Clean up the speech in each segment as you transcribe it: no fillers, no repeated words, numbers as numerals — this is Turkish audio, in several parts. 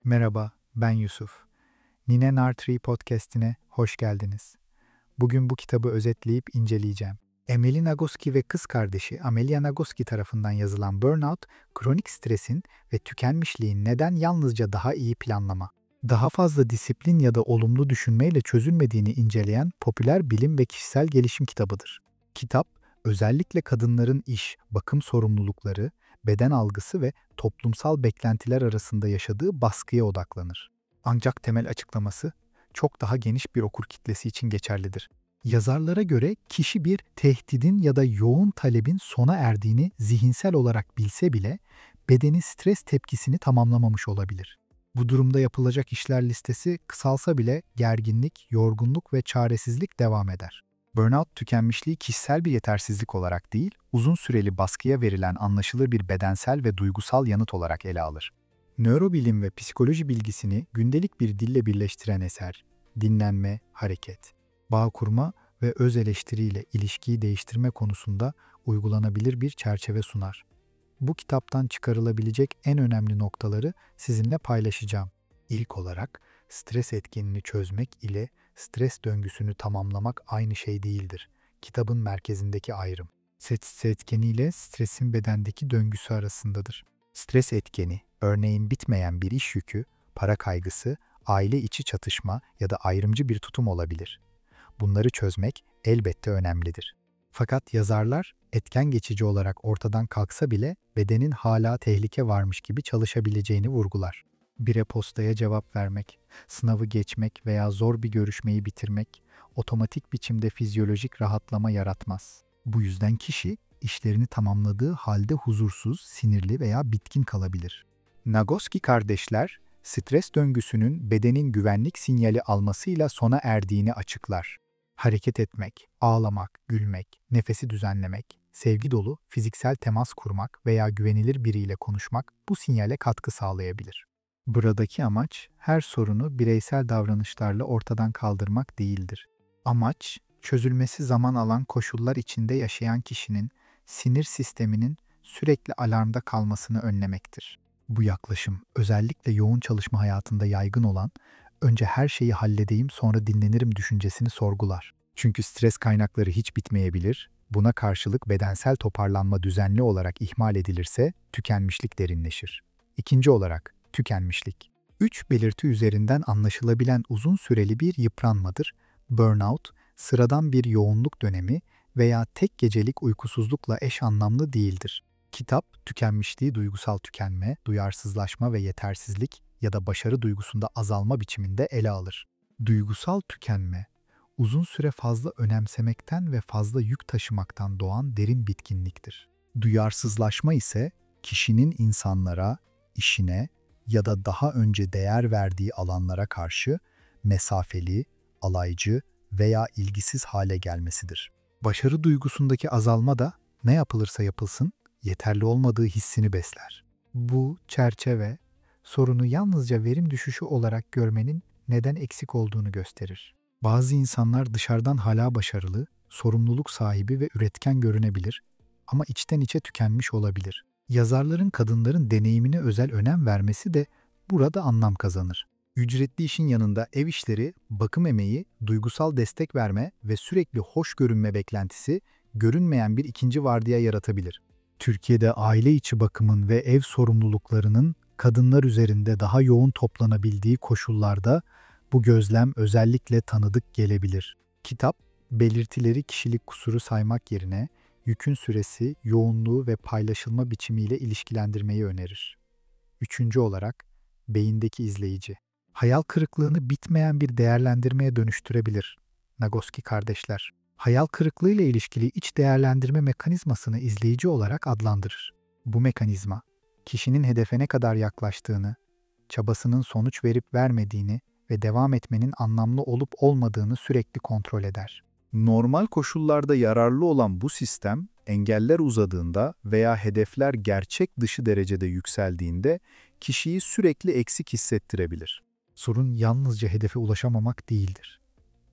Merhaba, ben Yusuf. Nine Nartree podcast'ine hoş geldiniz. Bugün bu kitabı özetleyip inceleyeceğim. Emily Nagoski ve kız kardeşi Amelia Nagoski tarafından yazılan Burnout, kronik stresin ve tükenmişliğin neden yalnızca daha iyi planlama, daha fazla disiplin ya da olumlu düşünmeyle çözülmediğini inceleyen popüler bilim ve kişisel gelişim kitabıdır. Kitap, özellikle kadınların iş, bakım sorumlulukları, beden algısı ve toplumsal beklentiler arasında yaşadığı baskıya odaklanır. Ancak temel açıklaması çok daha geniş bir okur kitlesi için geçerlidir. Yazarlara göre kişi bir tehdidin ya da yoğun talebin sona erdiğini zihinsel olarak bilse bile bedeni stres tepkisini tamamlamamış olabilir. Bu durumda yapılacak işler listesi kısalsa bile gerginlik, yorgunluk ve çaresizlik devam eder. Burnout tükenmişliği kişisel bir yetersizlik olarak değil, uzun süreli baskıya verilen anlaşılır bir bedensel ve duygusal yanıt olarak ele alır. Nörobilim ve psikoloji bilgisini gündelik bir dille birleştiren eser, dinlenme, hareket, bağ kurma ve öz eleştiriyle ilişkiyi değiştirme konusunda uygulanabilir bir çerçeve sunar. Bu kitaptan çıkarılabilecek en önemli noktaları sizinle paylaşacağım. İlk olarak, stres etkenini çözmek ile stres döngüsünü tamamlamak aynı şey değildir. Kitabın merkezindeki ayrım. Stres etkeni ile stresin bedendeki döngüsü arasındadır. Stres etkeni, örneğin bitmeyen bir iş yükü, para kaygısı, aile içi çatışma ya da ayrımcı bir tutum olabilir. Bunları çözmek elbette önemlidir. Fakat yazarlar, etken geçici olarak ortadan kalksa bile bedenin hala tehlike varmış gibi çalışabileceğini vurgular. Bir e-postaya cevap vermek, sınavı geçmek veya zor bir görüşmeyi bitirmek, otomatik biçimde fizyolojik rahatlama yaratmaz. Bu yüzden kişi, işlerini tamamladığı halde huzursuz, sinirli veya bitkin kalabilir. Nagoski kardeşler, stres döngüsünün bedenin güvenlik sinyali almasıyla sona erdiğini açıklar. Hareket etmek, ağlamak, gülmek, nefesi düzenlemek, sevgi dolu fiziksel temas kurmak veya güvenilir biriyle konuşmak bu sinyale katkı sağlayabilir. Buradaki amaç her sorunu bireysel davranışlarla ortadan kaldırmak değildir. Amaç, çözülmesi zaman alan koşullar içinde yaşayan kişinin sinir sisteminin sürekli alarmda kalmasını önlemektir. Bu yaklaşım özellikle yoğun çalışma hayatında yaygın olan önce her şeyi halledeyim sonra dinlenirim düşüncesini sorgular. Çünkü stres kaynakları hiç bitmeyebilir, buna karşılık bedensel toparlanma düzenli olarak ihmal edilirse tükenmişlik derinleşir. İkinci olarak, tükenmişlik. 3 belirti üzerinden anlaşılabilen uzun süreli bir yıpranmadır. Burnout, sıradan bir yoğunluk dönemi veya tek gecelik uykusuzlukla eş anlamlı değildir. Kitap, tükenmişliği duygusal tükenme, duyarsızlaşma ve yetersizlik ya da başarı duygusunda azalma biçiminde ele alır. Duygusal tükenme, uzun süre fazla önemsemekten ve fazla yük taşımaktan doğan derin bitkinliktir. Duyarsızlaşma ise kişinin insanlara, işine ya da daha önce değer verdiği alanlara karşı mesafeli, alaycı veya ilgisiz hale gelmesidir. Başarı duygusundaki azalma da ne yapılırsa yapılsın yeterli olmadığı hissini besler. Bu çerçeve sorunu yalnızca verim düşüşü olarak görmenin neden eksik olduğunu gösterir. Bazı insanlar dışarıdan hala başarılı, sorumluluk sahibi ve üretken görünebilir ama içten içe tükenmiş olabilir. Yazarların kadınların deneyimine özel önem vermesi de burada anlam kazanır. Ücretli işin yanında ev işleri, bakım emeği, duygusal destek verme ve sürekli hoş görünme beklentisi görünmeyen bir ikinci vardiya yaratabilir. Türkiye'de aile içi bakımın ve ev sorumluluklarının kadınlar üzerinde daha yoğun toplanabildiği koşullarda bu gözlem özellikle tanıdık gelebilir. Kitap, belirtileri kişilik kusuru saymak yerine yükün süresi, yoğunluğu ve paylaşılma biçimiyle ilişkilendirmeyi önerir. Üçüncü olarak, beyindeki izleyici. Hayal kırıklığını bitmeyen bir değerlendirmeye dönüştürebilir. Nagoski kardeşler, hayal kırıklığıyla ilişkili iç değerlendirme mekanizmasını izleyici olarak adlandırır. Bu mekanizma, kişinin hedefe ne kadar yaklaştığını, çabasının sonuç verip vermediğini ve devam etmenin anlamlı olup olmadığını sürekli kontrol eder. Normal koşullarda yararlı olan bu sistem, engeller uzadığında veya hedefler gerçek dışı derecede yükseldiğinde kişiyi sürekli eksik hissettirebilir. Sorun yalnızca hedefe ulaşamamak değildir.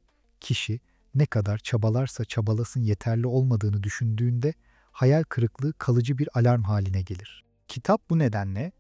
Kişi ne kadar çabalarsa çabalasın yeterli olmadığını düşündüğünde hayal kırıklığı kalıcı bir alarm haline gelir. Kitap bu nedenle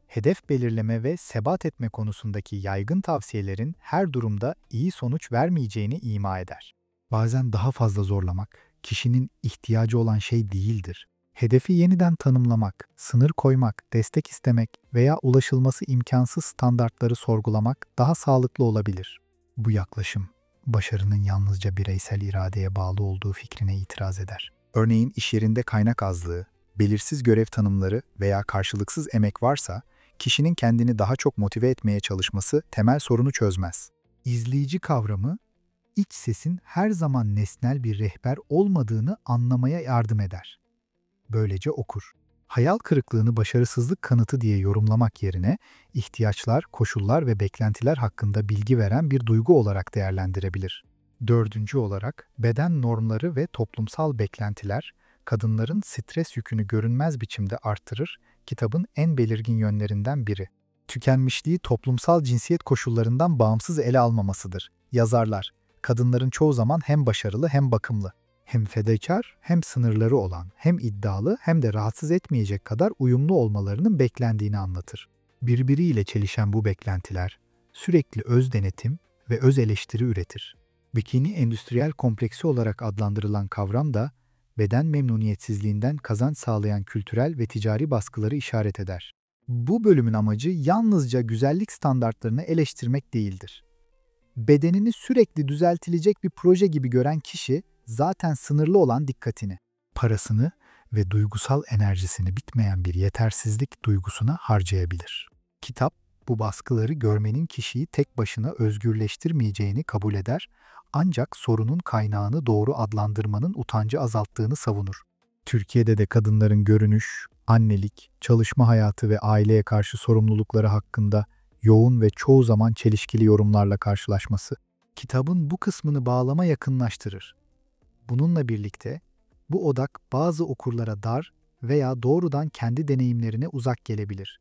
Hedef belirleme ve sebat etme konusundaki yaygın tavsiyelerin her durumda iyi sonuç vermeyeceğini ima eder. Bazen daha fazla zorlamak, kişinin ihtiyacı olan şey değildir. Hedefi yeniden tanımlamak, sınır koymak, destek istemek veya ulaşılması imkansız standartları sorgulamak daha sağlıklı olabilir. Bu yaklaşım, başarının yalnızca bireysel iradeye bağlı olduğu fikrine itiraz eder. Örneğin iş yerinde kaynak azlığı, belirsiz görev tanımları veya karşılıksız emek varsa, kişinin kendini daha çok motive etmeye çalışması temel sorunu çözmez. İzleyici kavramı, iç sesin her zaman nesnel bir rehber olmadığını anlamaya yardım eder. Böylece okur, hayal kırıklığını başarısızlık kanıtı diye yorumlamak yerine ihtiyaçlar, koşullar ve beklentiler hakkında bilgi veren bir duygu olarak değerlendirebilir. Dördüncü olarak, beden normları ve toplumsal beklentiler, kadınların stres yükünü görünmez biçimde artırır, kitabın en belirgin yönlerinden biri. Tükenmişliği toplumsal cinsiyet koşullarından bağımsız ele almamasıdır. Yazarlar, kadınların çoğu zaman hem başarılı hem bakımlı, hem fedakar hem sınırları olan, hem iddialı hem de rahatsız etmeyecek kadar uyumlu olmalarının beklendiğini anlatır. Birbiriyle çelişen bu beklentiler, sürekli öz denetim ve öz eleştiri üretir. Bikini endüstriyel kompleksi olarak adlandırılan kavram da, beden memnuniyetsizliğinden kazanç sağlayan kültürel ve ticari baskıları işaret eder. Bu bölümün amacı yalnızca güzellik standartlarını eleştirmek değildir. Bedenini sürekli düzeltilecek bir proje gibi gören kişi, zaten sınırlı olan dikkatini, parasını ve duygusal enerjisini bitmeyen bir yetersizlik duygusuna harcayabilir. Kitap, bu baskıları görmenin kişiyi tek başına özgürleştirmeyeceğini kabul eder, ancak sorunun kaynağını doğru adlandırmanın utancı azalttığını savunur. Türkiye'de de kadınların görünüş, annelik, çalışma hayatı ve aileye karşı sorumlulukları hakkında yoğun ve çoğu zaman çelişkili yorumlarla karşılaşması, kitabın bu kısmını bağlama yakınlaştırır. Bununla birlikte, bu odak bazı okurlara dar veya doğrudan kendi deneyimlerine uzak gelebilir.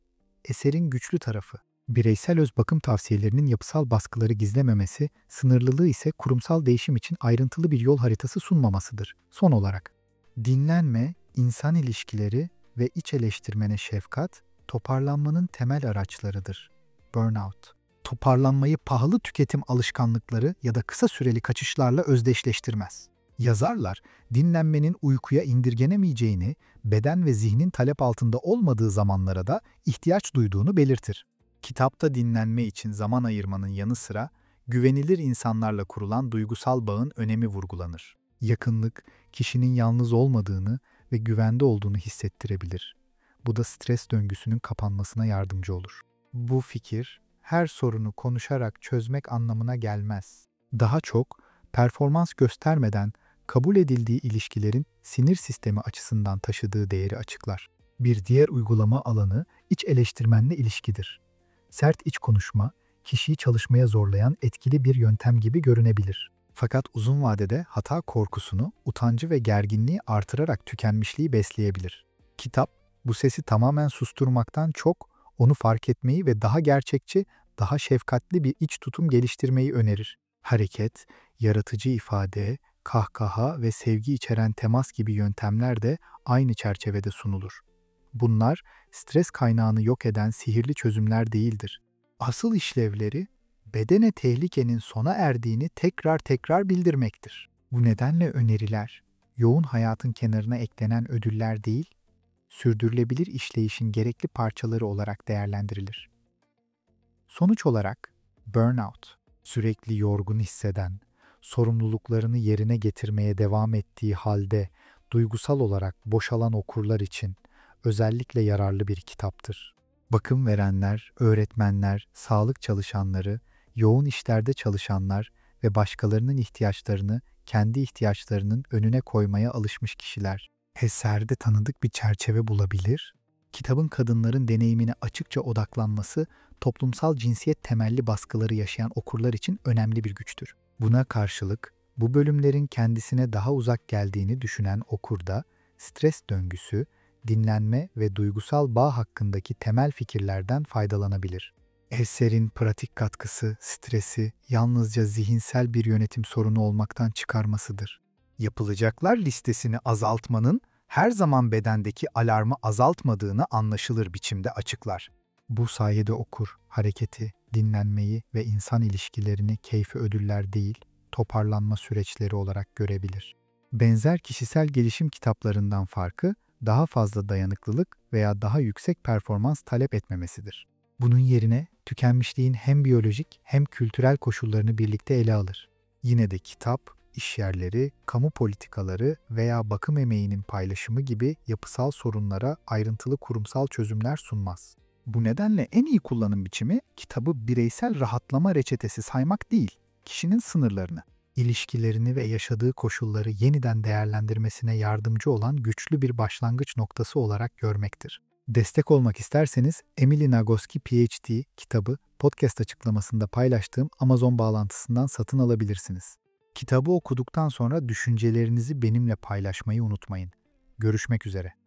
Eserin güçlü tarafı, bireysel öz bakım tavsiyelerinin yapısal baskıları gizlememesi, sınırlılığı ise kurumsal değişim için ayrıntılı bir yol haritası sunmamasıdır. Son olarak, dinlenme, insan ilişkileri ve iç eleştirmene şefkat, toparlanmanın temel araçlarıdır. Burnout, toparlanmayı pahalı tüketim alışkanlıkları ya da kısa süreli kaçışlarla özdeşleştirmez. Yazarlar, dinlenmenin uykuya indirgenemeyeceğini, beden ve zihnin talep altında olmadığı zamanlara da ihtiyaç duyduğunu belirtir. Kitapta dinlenme için zaman ayırmanın yanı sıra, güvenilir insanlarla kurulan duygusal bağın önemi vurgulanır. Yakınlık, kişinin yalnız olmadığını ve güvende olduğunu hissettirebilir. Bu da stres döngüsünün kapanmasına yardımcı olur. Bu fikir, her sorunu konuşarak çözmek anlamına gelmez. Daha çok, performans göstermeden kabul edildiği ilişkilerin sinir sistemi açısından taşıdığı değeri açıklar. Bir diğer uygulama alanı iç eleştirmenle ilişkidir. Sert iç konuşma, kişiyi çalışmaya zorlayan etkili bir yöntem gibi görünebilir. Fakat uzun vadede hata korkusunu, utancı ve gerginliği artırarak tükenmişliği besleyebilir. Kitap, bu sesi tamamen susturmaktan çok, onu fark etmeyi ve daha gerçekçi, daha şefkatli bir iç tutum geliştirmeyi önerir. Hareket, yaratıcı ifade, kahkaha ve sevgi içeren temas gibi yöntemler de aynı çerçevede sunulur. Bunlar, stres kaynağını yok eden sihirli çözümler değildir. Asıl işlevleri, bedene tehlikenin sona erdiğini tekrar tekrar bildirmektir. Bu nedenle öneriler, yoğun hayatın kenarına eklenen ödüller değil, sürdürülebilir işleyişin gerekli parçaları olarak değerlendirilir. Sonuç olarak, burnout, sürekli yorgun hisseden, sorumluluklarını yerine getirmeye devam ettiği halde duygusal olarak boşalan okurlar için özellikle yararlı bir kitaptır. Bakım verenler, öğretmenler, sağlık çalışanları, yoğun işlerde çalışanlar ve başkalarının ihtiyaçlarını kendi ihtiyaçlarının önüne koymaya alışmış kişiler eserde tanıdık bir çerçeve bulabilir. Kitabın kadınların deneyimine açıkça odaklanması, toplumsal cinsiyet temelli baskıları yaşayan okurlar için önemli bir güçtür. Buna karşılık, bu bölümlerin kendisine daha uzak geldiğini düşünen okurda, stres döngüsü, dinlenme ve duygusal bağ hakkındaki temel fikirlerden faydalanabilir. Eserin pratik katkısı, stresi yalnızca zihinsel bir yönetim sorunu olmaktan çıkarmasıdır. Yapılacaklar listesini azaltmanın her zaman bedendeki alarmı azaltmadığını anlaşılır biçimde açıklar. Bu sayede okur, hareketi, dinlenmeyi ve insan ilişkilerini keyfi ödüller değil, toparlanma süreçleri olarak görebilir. Benzer kişisel gelişim kitaplarından farkı, daha fazla dayanıklılık veya daha yüksek performans talep etmemesidir. Bunun yerine tükenmişliğin hem biyolojik hem kültürel koşullarını birlikte ele alır. Yine de kitap, iş yerleri, kamu politikaları veya bakım emeğinin paylaşımı gibi yapısal sorunlara ayrıntılı kurumsal çözümler sunmaz. Bu nedenle en iyi kullanım biçimi kitabı bireysel rahatlama reçetesi saymak değil, kişinin sınırlarını, ilişkilerini ve yaşadığı koşulları yeniden değerlendirmesine yardımcı olan güçlü bir başlangıç noktası olarak görmektir. Destek olmak isterseniz Emily Nagoski PhD kitabı podcast açıklamasında paylaştığım Amazon bağlantısından satın alabilirsiniz. Kitabı okuduktan sonra düşüncelerinizi benimle paylaşmayı unutmayın. Görüşmek üzere.